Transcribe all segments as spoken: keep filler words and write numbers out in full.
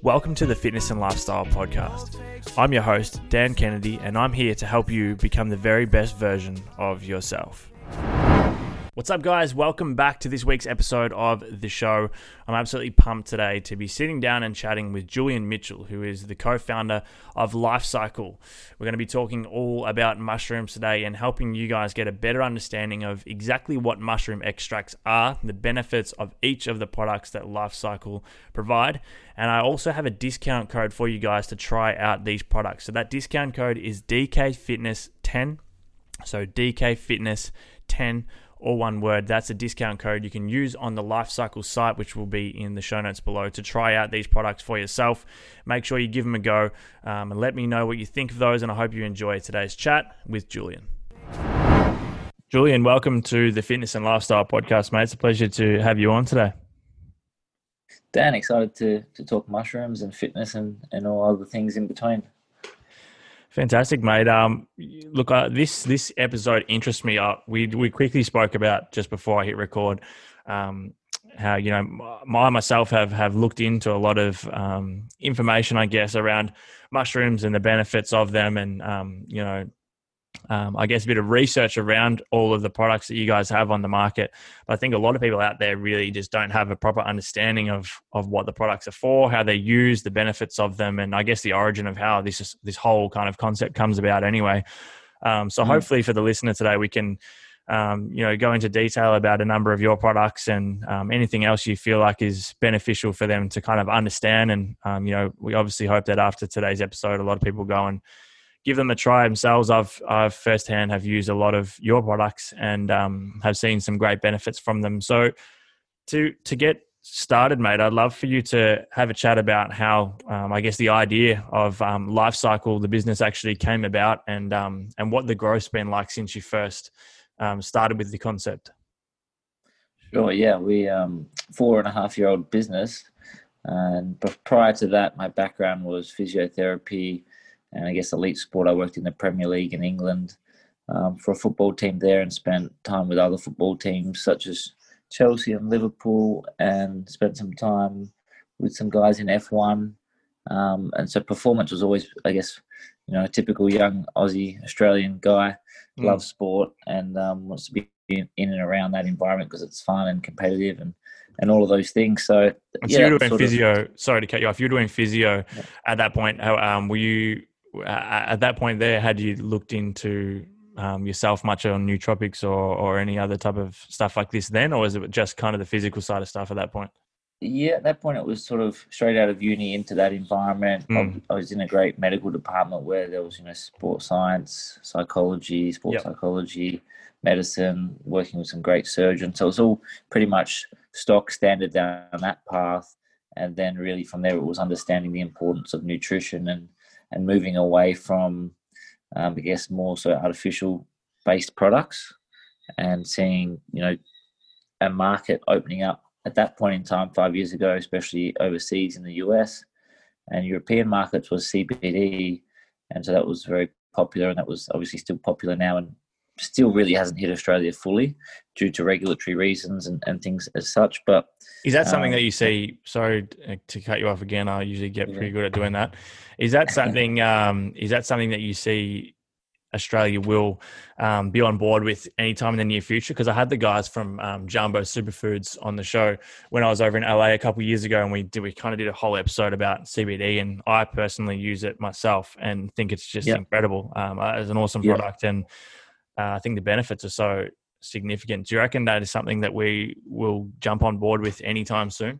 Welcome to the Fitness and Lifestyle Podcast. I'm your host, Dan Kennedy, and I'm here to help you become the very best version of yourself. What's up, guys? Welcome back to this week's episode of the show. I'm absolutely pumped today to be sitting down and chatting with Julian Mitchell, who is the co-founder of Lifecycle. We're going to be talking all about mushrooms today and helping you guys get a better understanding of exactly what mushroom extracts are, the benefits of each of the products that Lifecycle provide. And I also have a discount code for you guys to try out these products. So that discount code is D K Fitness ten. So D K Fitness ten. All one word. That's a discount code you can use on the Lifecycle site, which will be in the show notes below, to try out these products for yourself. Make sure you give them a go um, and let me know what you think of those, and I hope you enjoy today's chat with Julian. Julian, welcome to the Fitness and Lifestyle Podcast, mate. It's a pleasure to have you on today. Dan, excited to to talk mushrooms and fitness and, and all other things in between. Fantastic, mate. Um, look, uh, this this episode interests me. Uh, we we quickly spoke about just before I hit record, um, how you know I myself have have looked into a lot of um, information, I guess, around mushrooms and the benefits of them, and um, you know. Um, I guess a bit of research around all of the products that you guys have on the market. But I think a lot of people out there really just don't have a proper understanding of of what the products are for, how they're used, the benefits of them, and I guess the origin of how this is, this whole kind of concept comes about anyway. Um, so mm. hopefully for the listener today, we can um, you know go into detail about a number of your products and um, anything else you feel like is beneficial for them to kind of understand. And um, you know we obviously hope that after today's episode, a lot of people go and give them a try themselves. I've I've firsthand have used a lot of your products and um, have seen some great benefits from them. So to to get started, mate, I'd love for you to have a chat about how um, I guess the idea of um, Lifecycle, the business, actually came about, and um, and what the growth's been like since you first um, started with the concept. Sure, yeah, we um four and a half year old business, and prior to that, my background was physiotherapy. And I guess elite sport. I worked in the Premier League in England um, for a football team there, and spent time with other football teams such as Chelsea and Liverpool, and spent some time with some guys in F one. Um, and so performance was always, I guess, you know, a typical young Aussie Australian guy, mm. loves sport and um, wants to be in, in and around that environment because it's fun and competitive and, and all of those things. So, and yeah, so you were doing physio. Of, sorry to cut you off. You were doing physio yeah. at that point. How, um, were you? At that point there, had you looked into um, yourself much on nootropics or, or any other type of stuff like this then, or was it just kind of the physical side of stuff at that point? Yeah, at that point it was sort of straight out of uni into that environment. Mm. I was in a great medical department where there was, you know, sports science, psychology, sports yep. psychology, medicine, working with some great surgeons. So it was all pretty much stock standard down that path. And then really from there it was understanding the importance of nutrition and and moving away from, um, I guess, more so artificial-based products, and seeing, you know, a market opening up at that point in time, five years ago, especially overseas in the U S and European markets, was C B D, and so that was very popular, and that was obviously still popular now, and still really hasn't hit Australia fully due to regulatory reasons and, and things as such. But is that something um, that you see? Sorry to cut you off again. I usually get pretty good at doing that. Is that something? um, is that something that you see Australia will um, be on board with anytime in the near future? Because I had the guys from um, Jumbo Superfoods on the show when I was over in L A a couple of years ago, and we did we kind of did a whole episode about C B D, and I personally use it myself and think it's just yep. incredible. Um, it's an awesome yep. product, and uh, I think the benefits are so significant. Do you reckon that is something that we will jump on board with anytime soon?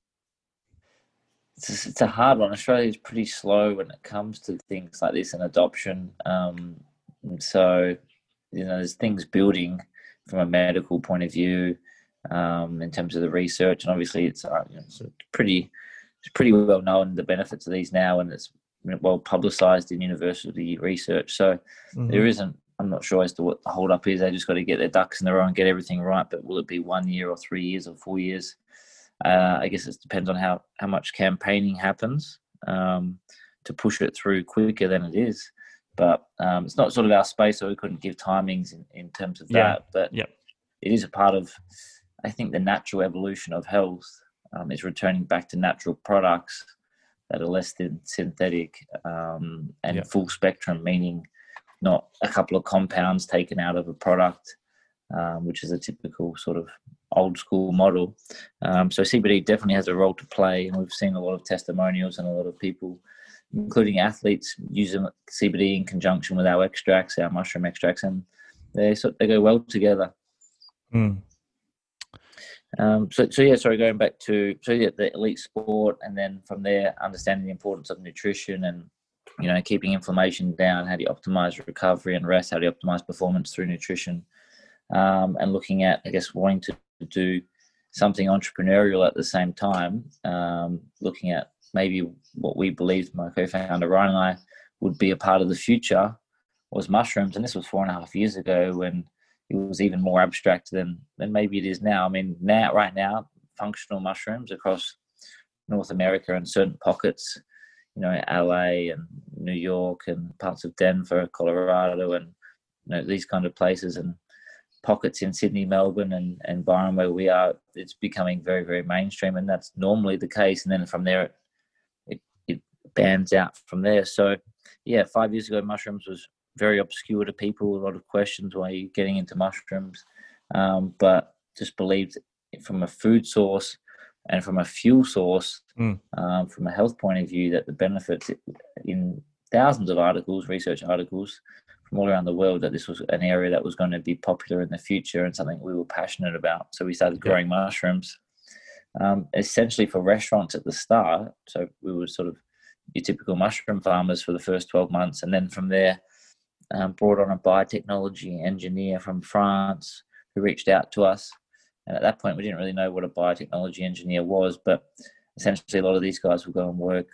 It's, it's a hard one. Australia is pretty slow when it comes to things like this and adoption. Um, and so, you know, there's things building from a medical point of view um, in terms of the research, and obviously it's, uh, you know, it's pretty, it's pretty well known the benefits of these now, and it's well publicised in university research. So mm-hmm. there isn't. I'm not sure as to what the hold up is. They just got to get their ducks in a row and get everything right. But will it be one year or three years or four years? Uh, I guess it depends on how, how much campaigning happens um, to push it through quicker than it is. But um, it's not sort of our space, so we couldn't give timings in, in terms of that. Yeah. But yep. it is a part of, I think, the natural evolution of health um, is returning back to natural products that are less than synthetic um, and Yeah. full spectrum, meaning not a couple of compounds taken out of a product, um, which is a typical sort of old school model. Um, so C B D definitely has a role to play, and we've seen a lot of testimonials and a lot of people, including athletes, using C B D in conjunction with our extracts, our mushroom extracts, and they so they go well together. Mm. Um, so, so yeah, sorry, going back to, so yeah, the elite sport, and then from there, understanding the importance of nutrition and, you know, keeping inflammation down. How do you optimize recovery and rest? How do you optimize performance through nutrition? Um, and looking at, I guess, wanting to do something entrepreneurial at the same time, um, looking at maybe what we believed, my co-founder Ryan and I, would be a part of the future was mushrooms. And this was four and a half years ago when it was even more abstract than than maybe it is now. I mean, now right now, functional mushrooms across North America and certain pockets, you know, L A and New York and parts of Denver, Colorado, and, you know, these kind of places, and pockets in Sydney, Melbourne, and, and Byron, where we are, it's becoming very, very mainstream, and that's normally the case. And then from there, it, it, it bands out from there. So, yeah, five years ago, mushrooms was very obscure to people. A lot of questions, why are you getting into mushrooms? Um, but just believed from a food source and from a fuel source, mm. um, from a health point of view, that the benefits in thousands of articles, research articles from all around the world, that this was an area that was going to be popular in the future and something we were passionate about. So we started growing yeah. mushrooms, um, essentially for restaurants at the start. So we were sort of your typical mushroom farmers for the first twelve months. And then from there, um, brought on a biotechnology engineer from France who reached out to us. And at that point, we didn't really know what a biotechnology engineer was, but essentially a lot of these guys will go and work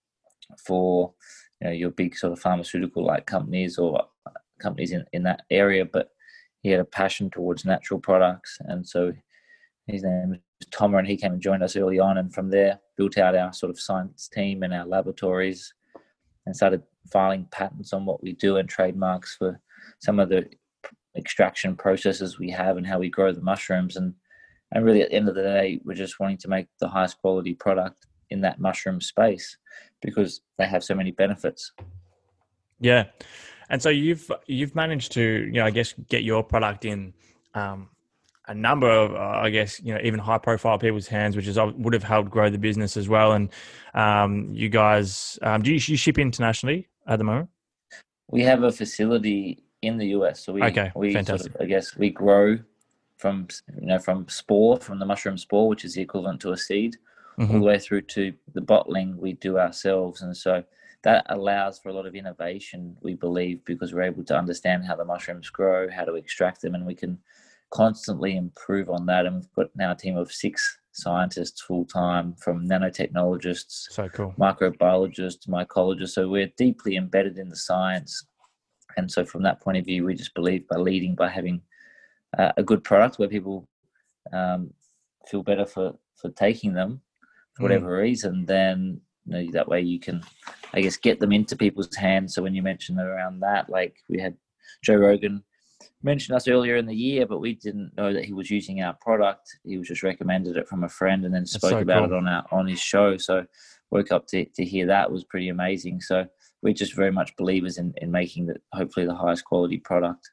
for, you know, your big sort of pharmaceutical-like companies or companies in, in that area. But he had a passion towards natural products. And so his name is Tomer, and he came and joined us early on. And from there, built out our sort of science team and our laboratories and started filing patents on what we do and trademarks for some of the extraction processes we have and how we grow the mushrooms. And and really, at the end of the day, we're just wanting to make the highest quality product in that mushroom space because they have so many benefits. Yeah. And so you've you've managed to, you know, I guess, get your product in um, a number of, uh, I guess, you know, even high profile people's hands, which is would have helped grow the business as well. And um, you guys, um, do you, you ship internationally at the moment? We have a facility in the U S, so we okay, we fantastic. Sort of, I guess we grow from, you know, from spore, from the mushroom spore, which is the equivalent to a seed, mm-hmm. all the way through to the bottling we do ourselves. And so that allows for a lot of innovation, we believe, because we're able to understand how the mushrooms grow, how to extract them, and we can constantly improve on that. And we've got now a team of six scientists full-time, from nanotechnologists, so cool, microbiologists, mycologists. So we're deeply embedded in the science. And so from that point of view, we just believe by leading, by having uh, a good product where people um, feel better for, for taking them for whatever mm. reason, then, you know, that way you can, I guess, get them into people's hands. So when you mentioned around that, like we had Joe Rogan mentioned us earlier in the year, but we didn't know that he was using our product. He was just recommended it from a friend and then spoke so about cool. it on our on his show. So woke up to, to hear that was pretty amazing. So we're just very much believers in, in making the, hopefully the highest quality product.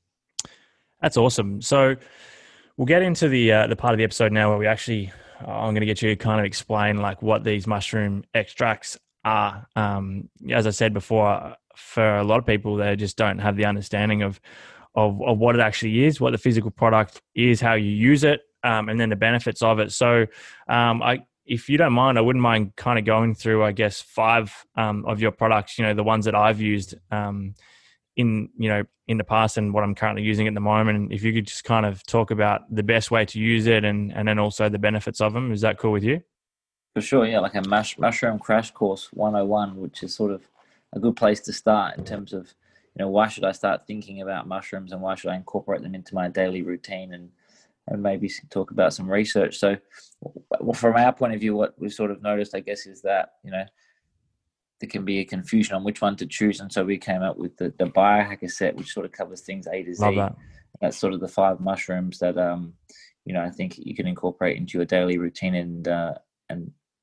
That's awesome. So we'll get into the uh, the part of the episode now where we actually, uh, I'm going to get you to kind of explain like what these mushroom extracts are. Um, as I said before, for a lot of people, they just don't have the understanding of, of, of what it actually is, what the physical product is, how you use it, um, and then the benefits of it. So um, I, if you don't mind, I wouldn't mind kind of going through, I guess, five um, of your products, you know, the ones that I've used um, in, you know, in the past and what I'm currently using at the moment. And if you could just kind of talk about the best way to use it and, and then also the benefits of them. Is that cool with you? For sure, yeah, like a mush, mushroom crash course one oh one, which is sort of a good place to start in terms of, you know, why should I start thinking about mushrooms and why should I incorporate them into my daily routine, and and maybe talk about some research. So well, from our point of view, what we've sort of noticed, I guess, is that, you know, there can be a confusion on which one to choose. And so we came up with the, the biohacker set, which sort of covers things A to Z. Love that. That's sort of the five mushrooms that, um, you know, I think you can incorporate into your daily routine and, uh, and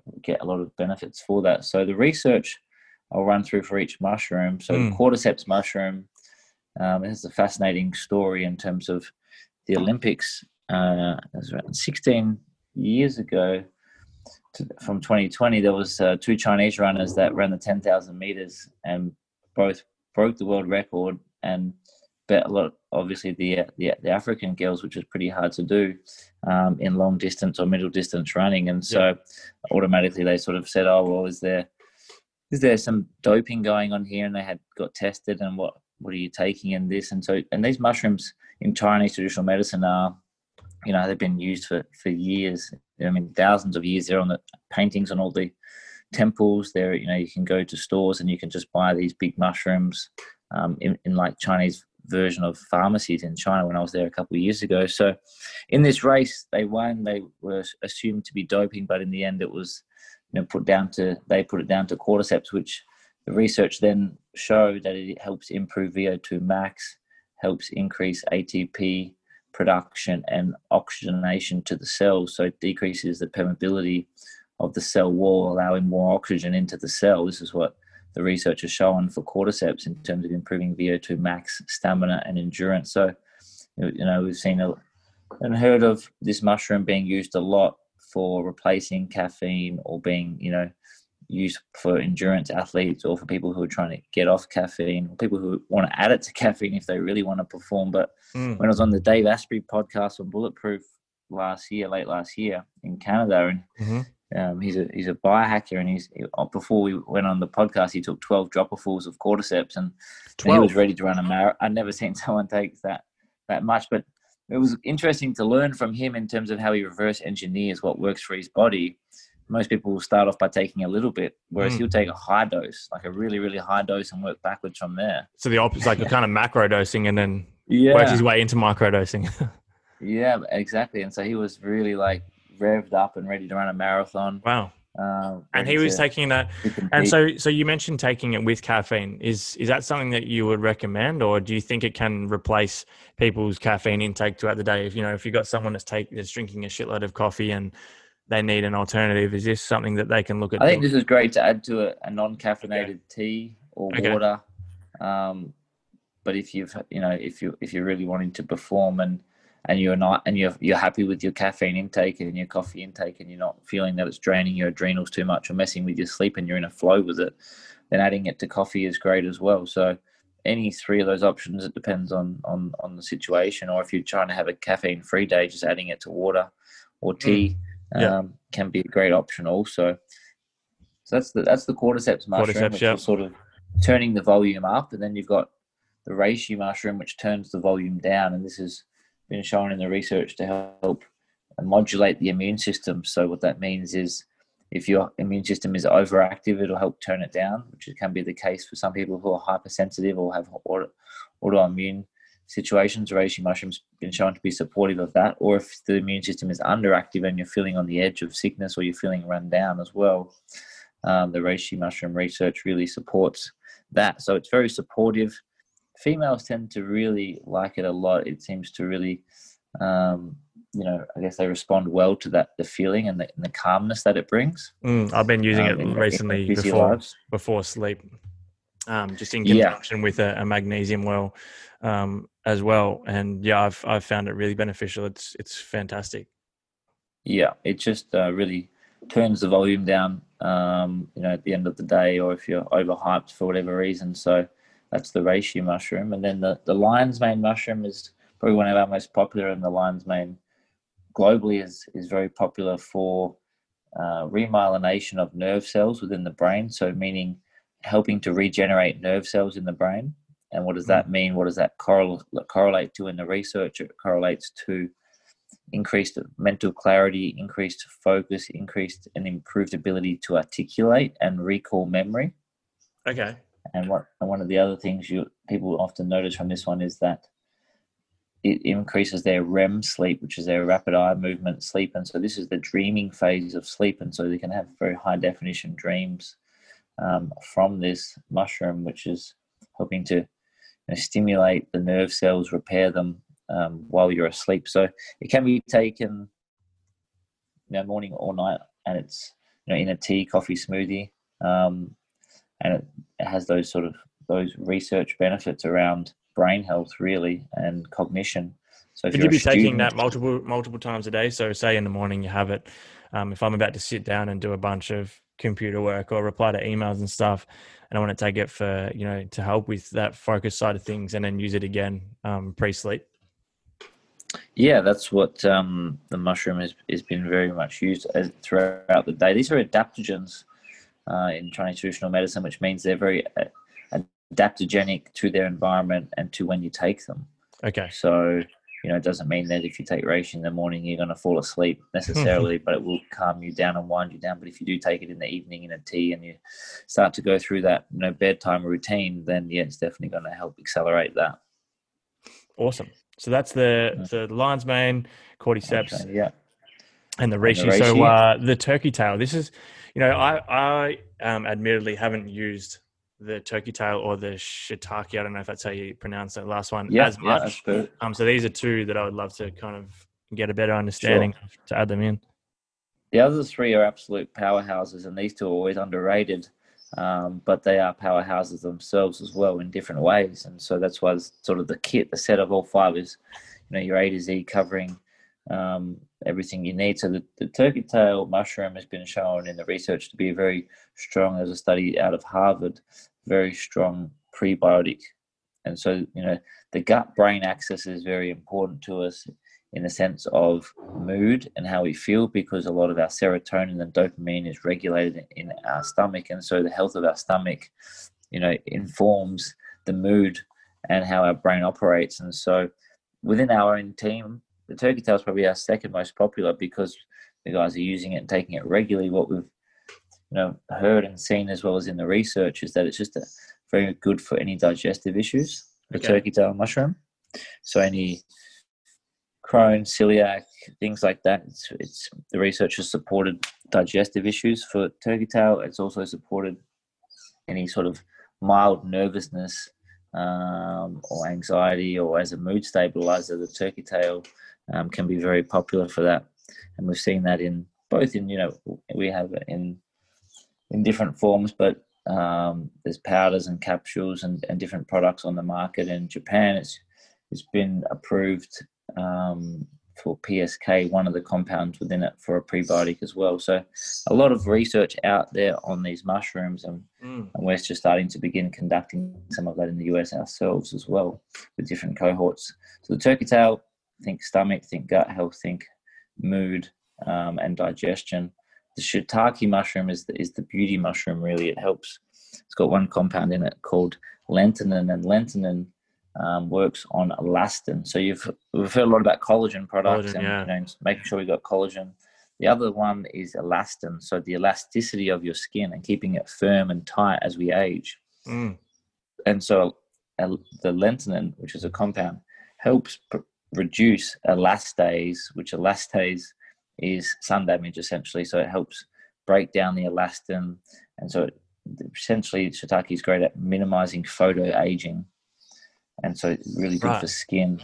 get a lot of benefits for that. So the research I'll run through for each mushroom. So Mm. the cordyceps mushroom um, has a fascinating story in terms of the Olympics. Uh, it was around sixteen years ago, to, from twenty twenty, there was uh, two Chinese runners that ran the ten thousand meters and both broke the world record and bet a lot, obviously, the, the the African girls, which is pretty hard to do um, in long distance or middle distance running. And so yeah. automatically they sort of said, oh, well, is there is there some doping going on here? And they had got tested, and what, what are you taking in this? And so, and these mushrooms in Chinese traditional medicine are, you know, they've been used for, for years. I mean, thousands of years. They're on the paintings on all the temples. There, you know, you can go to stores and you can just buy these big mushrooms um, in, in like Chinese version of pharmacies in China when I was there a couple of years ago. So in this race, they won. They were assumed to be doping, but in the end, it was, you know, put down to, they put it down to cordyceps, which the research then showed that it helps improve V O two max, helps increase A T P production and oxygenation to the cells. So it decreases the permeability of the cell wall, allowing more oxygen into the cell. This is what the research has shown for cordyceps in terms of improving V O two max, stamina, and endurance. So, you know, we've seen a, and heard of this mushroom being used a lot for replacing caffeine or being, you know, used for endurance athletes or for people who are trying to get off caffeine, or people who want to add it to caffeine if they really want to perform. But mm. when I was on the Dave Asprey podcast on Bulletproof last year, late last year in Canada, and mm-hmm. um, he's a he's a biohacker, and he's before we went on the podcast, he took twelve dropperfuls of cordyceps, and, and he was ready to run a marathon. I'd never seen someone take that that much, but it was interesting to learn from him in terms of how he reverse engineers what works for his body. Most people will start off by taking a little bit, whereas mm. he'll take a high dose, like a really, really high dose, and work backwards from there. So the opposite, like a kind of macro dosing, and then yeah. works his way into micro dosing. Yeah, exactly. And so he was really like revved up and ready to run a marathon. Wow. Uh, and he was taking that. And so, so you mentioned taking it with caffeine. Is is that something that you would recommend, or do you think it can replace people's caffeine intake throughout the day? If you know, if you've got someone that's take that's drinking a shitload of coffee and they need an alternative, is this something that they can look at? I think this is great to add to a, a non-caffeinated okay. tea or okay. water. Um, but if you've, you know, if you if you're really wanting to perform and and you're not and you're you're happy with your caffeine intake and your coffee intake, and you're not feeling that it's draining your adrenals too much or messing with your sleep, and you're in a flow with it, then adding it to coffee is great as well. So any three of those options, it depends on on on the situation. Or if you're trying to have a caffeine-free day, just adding it to water or tea. Mm. Yeah. Um, can be a great option also. So that's the that's the cordyceps mushroom, cordyceps, which yep. is sort of turning the volume up, and then you've got the reishi mushroom, which turns the volume down. And this has been shown in the research to help modulate the immune system. So what that means is, if your immune system is overactive, it'll help turn it down, which can be the case for some people who are hypersensitive or have auto, autoimmune situations. Reishi mushrooms been shown to be supportive of that. Or if the immune system is underactive and you're feeling on the edge of sickness, or you're feeling run down as well, um, the reishi mushroom research really supports that. So it's very supportive. Females tend to really like it a lot. It seems to really, um, you know, I guess they respond well to that, the feeling and the, and the calmness that it brings. Mm, I've been using um, it in, recently in before lives. before sleep, um, just in conjunction yeah. with a, a magnesium well. Um, as well, and yeah, I've I've found it really beneficial. It's it's fantastic. Yeah, it just uh, really turns the volume down. Um, you know, at the end of the day, or if you're overhyped for whatever reason. So that's the reishi mushroom, and then the the lion's mane mushroom is probably one of our most popular, and the lion's mane globally is is very popular for uh, remyelination of nerve cells within the brain. So meaning helping to regenerate nerve cells in the brain. And what does that mean? What does that correl- correlate to in the research? It correlates to increased mental clarity, increased focus, increased and improved ability to articulate and recall memory. Okay. And what and one of the other things you people often notice from this one is that it increases their R E M sleep, which is their rapid eye movement sleep. And so this is the dreaming phase of sleep. And so they can have very high definition dreams um, from this mushroom, which is helping to you know, stimulate the nerve cells, repair them um, while you're asleep. So it can be taken you know, morning or night, and it's you know, in a tea, coffee, smoothie, um, and it, it has those sort of those research benefits around brain health, really, and cognition. So if Could you're you a be taking student, that multiple multiple times a day? So say in the morning you have it. Um, if I'm about to sit down and do a bunch of computer work or reply to emails and stuff, and I want to take it for, you know, to help with that focus side of things, and then use it again um, pre-sleep. yeah, that's what um, the mushroom has, has been very much used as, throughout the day. These are adaptogens uh, in Chinese traditional medicine, which means they're very uh, adaptogenic to their environment and to when you take them. Okay. So, you know, it doesn't mean that if you take reishi in the morning, you're going to fall asleep necessarily, but it will calm you down and wind you down. But if you do take it in the evening in a tea and you start to go through that, you know, bedtime routine, then yeah, it's definitely going to help accelerate that. Awesome. So that's the the lion's mane, cordyceps, Okay, yeah, and the and the reishi. So reishi. uh, the turkey tail. This is, you know, I I um, admittedly haven't used the turkey tail or the shiitake. I don't know if that's how you pronounce that last one Yeah, as yeah, that's much. good. Um, so these are two that I would love to kind of get a better understanding Sure. of to add them in. The other three are absolute powerhouses, and these two are always underrated. Um, but they are powerhouses themselves as well in different ways, and so that's why sort of the kit, the set of all five is, you know, your A to Z covering um, everything you need. So the, the turkey tail mushroom has been shown in the research to be very strong. There's a study out of Harvard, very strong prebiotic, and so you know the gut-brain axis is very important to us in the sense of mood and how we feel, because a lot of our serotonin and dopamine is regulated in our stomach. And so the health of our stomach, you know, informs the mood and how our brain operates. And so within our own team, the turkey tail is probably our second most popular because the guys are using it and taking it regularly. What we've, you know, heard and seen as well as in the research is that it's just a, very good for any digestive issues, the Okay. turkey tail mushroom. So any Crohn's, celiac, things like that. It's, it's the research has supported digestive issues for turkey tail. It's also supported any sort of mild nervousness um, or anxiety, or as a mood stabilizer. The turkey tail um, can be very popular for that, and we've seen that in both in you know we have it in in different forms, but um, there's powders and capsules and, and different products on the market. In Japan, it's it's been approved um, for P S K, one of the compounds within it, for a prebiotic as well. So a lot of research out there on these mushrooms, and, mm. and we're just starting to begin conducting some of that in the U S ourselves as well with different cohorts. So the turkey tail, think stomach, think gut health, think mood um, and digestion. The shiitake mushroom is the, is the beauty mushroom, really. It helps. It's got one compound in it called lentinin, and lentinin Um, works on elastin. So you've we've heard a lot about collagen products, Collagen, and yeah. you know, making sure we got collagen. The other one is elastin, so the elasticity of your skin and keeping it firm and tight as we age. Mm. And so uh, the lentinin, which is a compound, helps pr- reduce elastase, which elastase is sun damage essentially. So it helps break down the elastin, and so it, essentially shiitake is great at minimizing photo aging. And so it's really good right. for skin.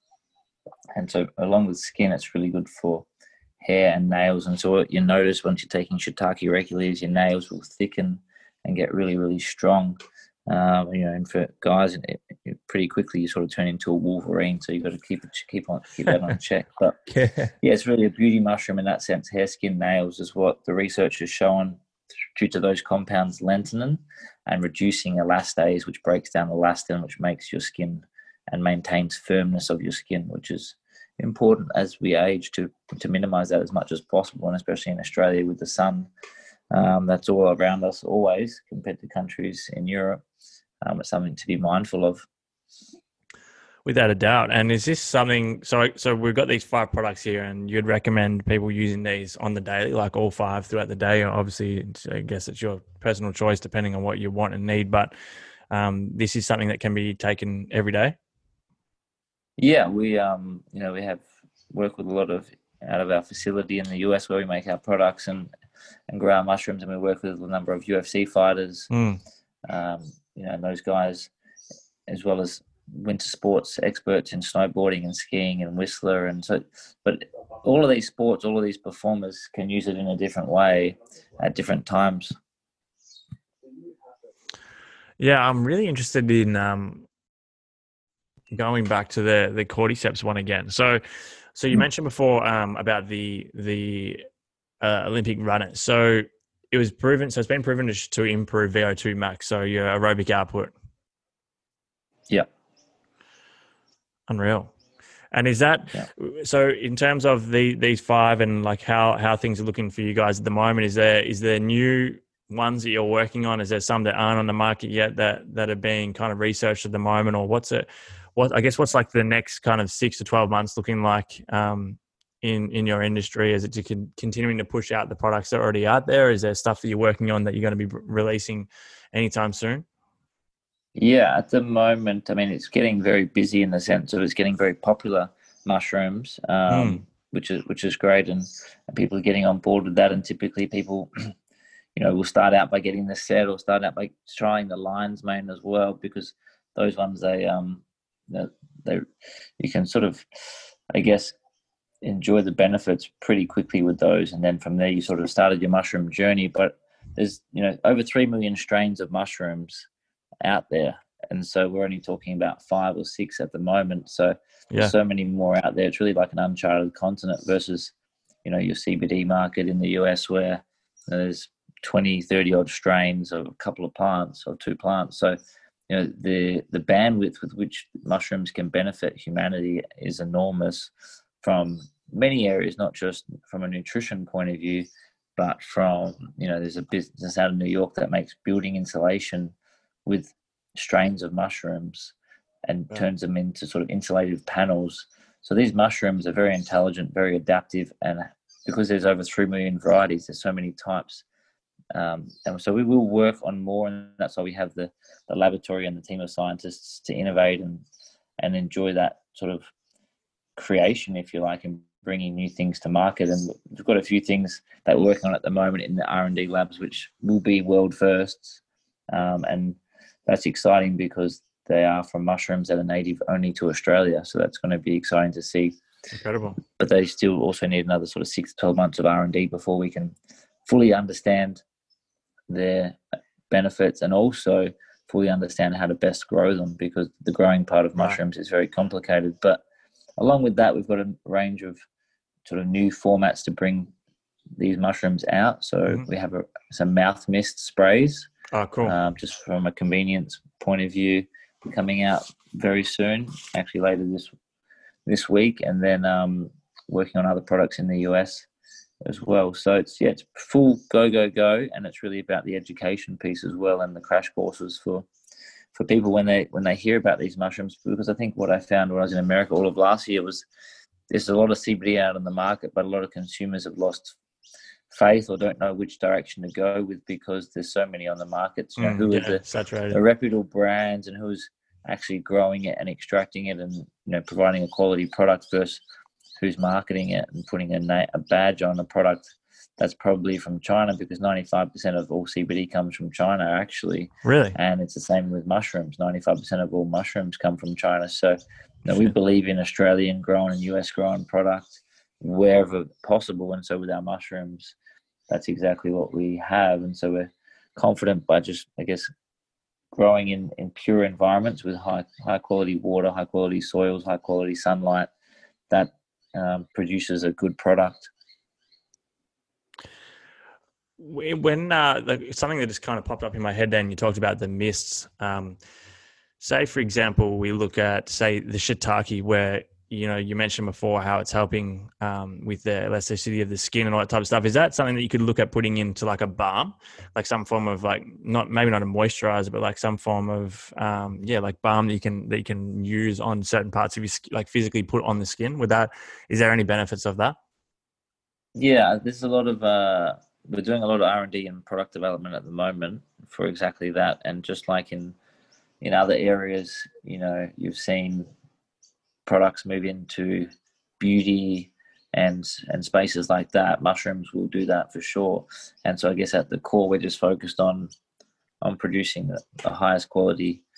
And so along with skin, it's really good for hair and nails. And so what you notice once you're taking shiitake regularly is your nails will thicken and get really, really strong. Um, you know, and for guys, it, it, pretty quickly you sort of turn into a Wolverine. So you've got to keep it, keep on, keep that on check. But yeah. yeah, it's really a beauty mushroom in that sense. Hair, skin, nails is what the research has shown due to those compounds, lentinin, and reducing elastase, which breaks down elastin, which makes your skin and maintains firmness of your skin, which is important as we age to to minimize that as much as possible, and especially in Australia with the sun um, that's all around us always compared to countries in Europe. Um, it's something to be mindful of. Without a doubt. And is this something, so so we've got these five products here, and you'd recommend people using these on the daily, like all five throughout the day? Obviously, I guess it's your personal choice depending on what you want and need, but um, this is something that can be taken every day? Yeah, we um, you know, we have work with a lot of out of our facility in the U S where we make our products and and grow our mushrooms, and we work with a number of U F C fighters, mm. um, you know, and those guys, as well as winter sports experts in snowboarding and skiing and Whistler, and so. But all of these sports, all of these performers can use it in a different way at different times. Yeah, I'm really interested in um, going back to the the cordyceps one again. So, so you mm. mentioned before um, about the the uh, Olympic runners. So it was proven. So it's been proven to, to improve V O two max. So your aerobic output. Yeah. Unreal. And is that yeah. so? In terms of the these five and like how how things are looking for you guys at the moment, is there is there new ones that you're working on? Is there some that aren't on the market yet that that are being kind of researched at the moment, or what's it? What I guess what's like the next kind of six to twelve months looking like um, in in your industry? Is it to con- continuing to push out the products that are already out there? Is there stuff that you're working on that you're going to be releasing anytime soon? Yeah, at the moment, I mean, it's getting very busy in the sense of it's getting very popular, mushrooms, um, mm. which is which is great, and, and people are getting on board with that. And typically, people, you know, will start out by getting the set, or start out by trying the lion's mane as well, because those ones they um they, they you can sort of, I guess, enjoy the benefits pretty quickly with those, and then from there you sort of started your mushroom journey. But there's you know over three million strains of mushrooms out there, and so we're only talking about five or six at the moment, so yeah. There's so many more out there. It's really like an uncharted continent versus you know your C B D market in the U S, where there's twenty, thirty odd strains of a couple of plants or two plants. So you know the the bandwidth with which mushrooms can benefit humanity is enormous from many areas, not just from a nutrition point of view, but from you know there's a business out of New York that makes building insulation with strains of mushrooms and yeah. turns them into sort of insulated panels. So these mushrooms are very intelligent, very adaptive, and because there's over three million varieties, there's so many types. Um, and so we will work on more, and that's why we have the, the laboratory and the team of scientists to innovate and and enjoy that sort of creation, if you like, and bringing new things to market. And we've got a few things that we're working on at the moment in the R and D labs, which will be world firsts. Um, and that's exciting because they are from mushrooms that are native only to Australia. So that's going to be exciting to see. Incredible. But they still also need another sort of six to twelve months of R and D before we can fully understand their benefits and also fully understand how to best grow them, because the growing part of mushrooms right. is very complicated. But along with that, we've got a range of sort of new formats to bring these mushrooms out. So mm-hmm. we have a, some mouth mist sprays. Oh, cool. Um, just from a convenience point of view, coming out very soon, actually later this this week, and then um, working on other products in the U S as well. So it's yeah, it's full go go go, and it's really about the education piece as well, and the crash courses for for people when they when they hear about these mushrooms. Because I think what I found when I was in America all of last year was there's a lot of C B D out on the market, but a lot of consumers have lost faith or don't know which direction to go with, because there's so many on the market. You know, mm, who yeah, are the, saturated. the reputable brands and who's actually growing it and extracting it and you know providing a quality product versus who's marketing it and putting a, na- a badge on a product that's probably from China, because ninety-five percent of all C B D comes from China actually. Really? And it's the same with mushrooms. ninety-five percent of all mushrooms come from China. So you know, we believe in Australian grown and U S grown product wherever possible. And so with our mushrooms, that's exactly what we have. And so we're confident by just, I guess, growing in, in pure environments with high high quality water, high quality soils, high quality sunlight, that um, produces a good product. When uh, like, something that just kind of popped up in my head then, you talked about the mists. Um, say, for example, we look at, say, the shiitake, where you know, you mentioned before how it's helping um, with the elasticity of the skin and all that type of stuff. Is that something that you could look at putting into like a balm, like some form of like, not maybe not a moisturizer, but like some form of um, yeah, like balm that you can that you can use on certain parts of your skin, like physically put on the skin? With that, is there any benefits of that? Yeah, there's a lot of uh, we're doing a lot of R and D and product development at the moment for exactly that. And just like in in other areas, you know, you've seen products move into beauty and and spaces like that. Mushrooms will do that for sure. And so I guess at the core, we're just focused on on producing the, the highest quality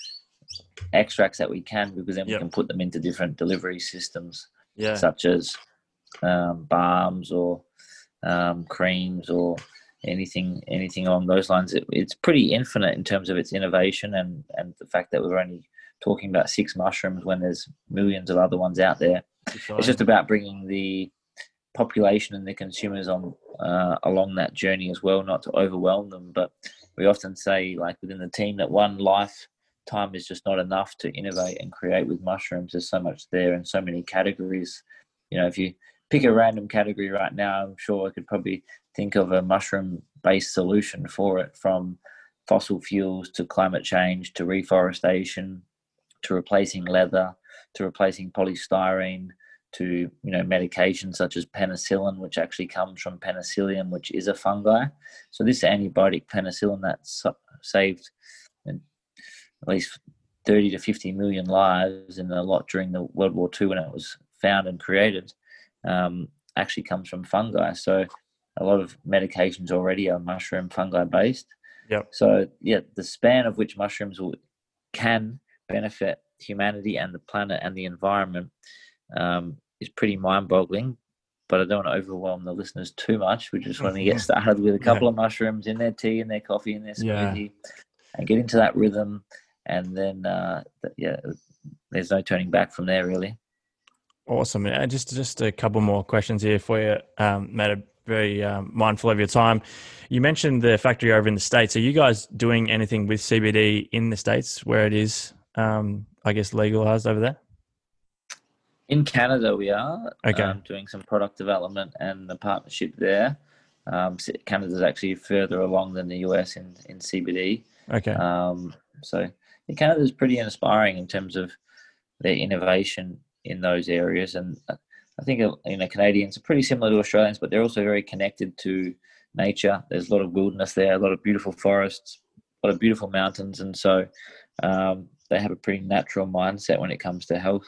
extracts that we can, because then Yep. we can put them into different delivery systems, Yeah. such as um, balms or um, creams or anything anything along those lines. It, it's pretty infinite in terms of its innovation, and, and the fact that we're only talking about six mushrooms when there's millions of other ones out there. Exciting. It's just about bringing the population and the consumers on uh, along that journey as well, not to overwhelm them. But we often say, like within the team, that one lifetime is just not enough to innovate and create with mushrooms. There's so much there and so many categories. You know, if you pick a random category right now, I'm sure I could probably think of a mushroom-based solution for it, from fossil fuels to climate change to reforestation to replacing leather to replacing polystyrene to, you know, medications such as penicillin, which actually comes from penicillium, which is a fungi. So this antibiotic penicillin that saved at least thirty to fifty million lives, and a lot during the World War Two when it was found and created, um, actually comes from fungi. So a lot of medications already are mushroom fungi based. Yep. So yeah, the span of which mushrooms will, can benefit humanity and the planet and the environment um, is pretty mind-boggling. But I don't want to overwhelm the listeners too much. We just want to get started with a couple yeah. of mushrooms in their tea, in their coffee, in their smoothie, yeah. and get into that rhythm. And then, uh, yeah, there's no turning back from there, really. Awesome. And just just a couple more questions here for you, um, Matt. Very um, mindful of your time. You mentioned the factory over in the States. Are you guys doing anything with C B D in the States where it is, um, I guess, legalized over there? In Canada, we are okay. um, doing some product development and the partnership there. Um, Canada's actually further along than the U S in, in C B D. Okay. Um, so yeah, Canada's pretty inspiring in terms of their innovation in those areas. And I think, you know, Canadians are pretty similar to Australians, but they're also very connected to nature. There's a lot of wilderness there, a lot of beautiful forests, a lot of beautiful mountains. And so um, they have a pretty natural mindset when it comes to health.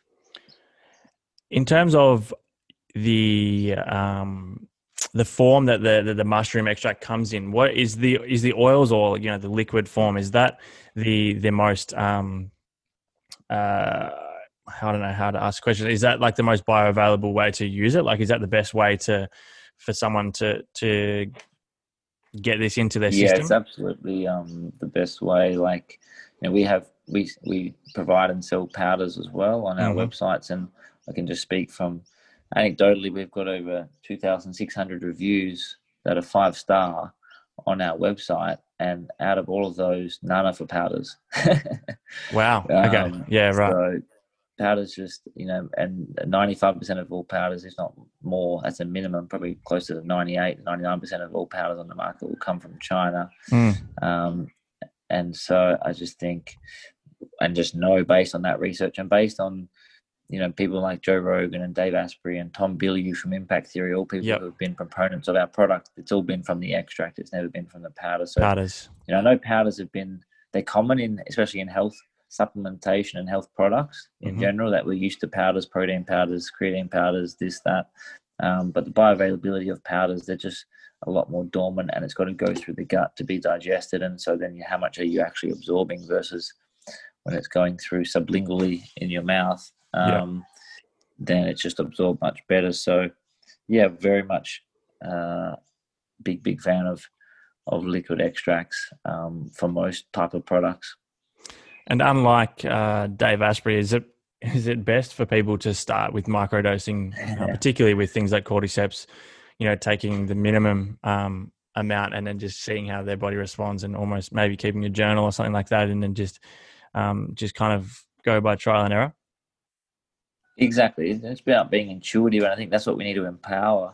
In terms of the um, the form that the, the the mushroom extract comes in, what is the is the oils, or, you know, the liquid form? Is that the the most um, uh, I don't know how to ask a question. Is that like the most bioavailable way to use it? Like, is that the best way to for someone to to get this into their yeah, system? Yeah, it's absolutely um, the best way. Like, you know, we have we we provide and sell powders as well on our mm-hmm. websites, and I can just speak from anecdotally. We've got over two thousand six hundred reviews that are five star on our website, and out of all of those, none are for powders. Wow. Okay. Um, yeah. Right. So powders, just, you know, and ninety-five percent of all powders, if not more, that's a minimum, probably closer to ninety-eight, ninety-nine percent of all powders on the market will come from China. Mm. Um, and so I just think, and just know based on that research and based on, you know, people like Joe Rogan and Dave Asprey and Tom Bilyeu from Impact Theory, all people yep. who have been proponents of our product, it's all been from the extract. It's never been from the powder. So, powders. You know, I know powders have been, they're common in, especially in health supplementation and health products in mm-hmm. general, that we're used to powders, protein powders, creatine powders, this, that. Um, but the bioavailability of powders, they're just a lot more dormant, and it's got to go through the gut to be digested. And so then you, how much are you actually absorbing versus when it's going through sublingually in your mouth, um, yeah. then it's just absorbed much better. So yeah, very much uh, big, big fan of, of liquid extracts um, for most type of products. And unlike uh, Dave Asprey, is it is it best for people to start with microdosing, uh, particularly with things like cordyceps, you know, taking the minimum um, amount and then just seeing how their body responds, and almost maybe keeping a journal or something like that, and then just um, just kind of go by trial and error? Exactly. It's about being intuitive, and I think that's what we need to empower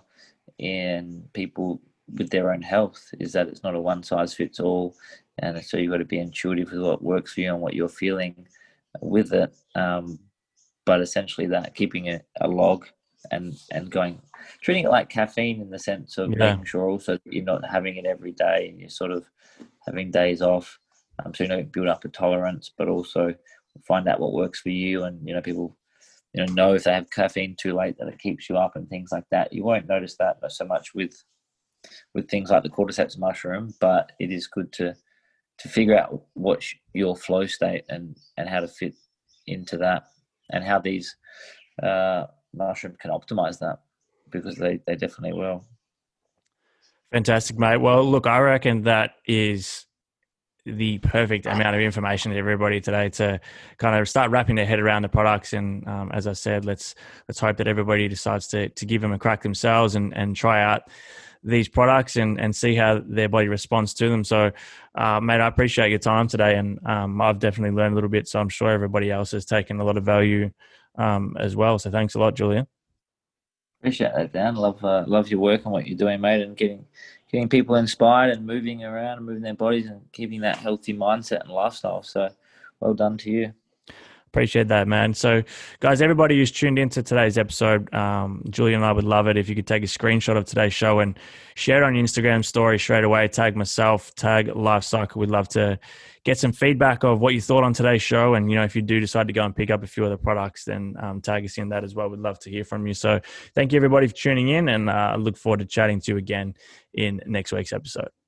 in people with their own health, is that it's not a one size fits all. And so you've got to be intuitive with what works for you and what you're feeling with it. Um, but essentially that, keeping a, a log and, and going, treating it like caffeine in the sense of yeah. making sure also that you're not having it every day and you're sort of having days off. Um, so you don't build up a tolerance, but also find out what works for you. And, you know, people, you know, know if they have caffeine too late that it keeps you up and things like that. You won't notice that so much with, with things like the cordyceps mushroom, but it is good to to figure out what's your flow state and, and how to fit into that, and how these uh, mushrooms can optimize that, because they, they definitely will. Fantastic, mate. Well, look, I reckon that is the perfect amount of information to everybody today to kind of start wrapping their head around the products. And um, as I said, let's let's hope that everybody decides to to give them a crack themselves and and try out these products and and see how their body responds to them. So, uh, mate, I appreciate your time today, and um, I've definitely learned a little bit. So I'm sure everybody else has taken a lot of value um, as well. So thanks a lot, Julian. Appreciate that, Dan. Love uh, love your work and what you're doing, mate, and getting getting people inspired and moving around and moving their bodies and keeping that healthy mindset and lifestyle. So well done to you. Appreciate that, man. So, guys, everybody who's tuned into today's episode, um, Julian and I would love it if you could take a screenshot of today's show and share it on your Instagram story straight away. Tag myself, tag Lifecycle. We'd love to get some feedback of what you thought on today's show. And, you know, if you do decide to go and pick up a few other products, then um, tag us in that as well. We'd love to hear from you. So thank you, everybody, for tuning in, and I uh, look forward to chatting to you again in next week's episode.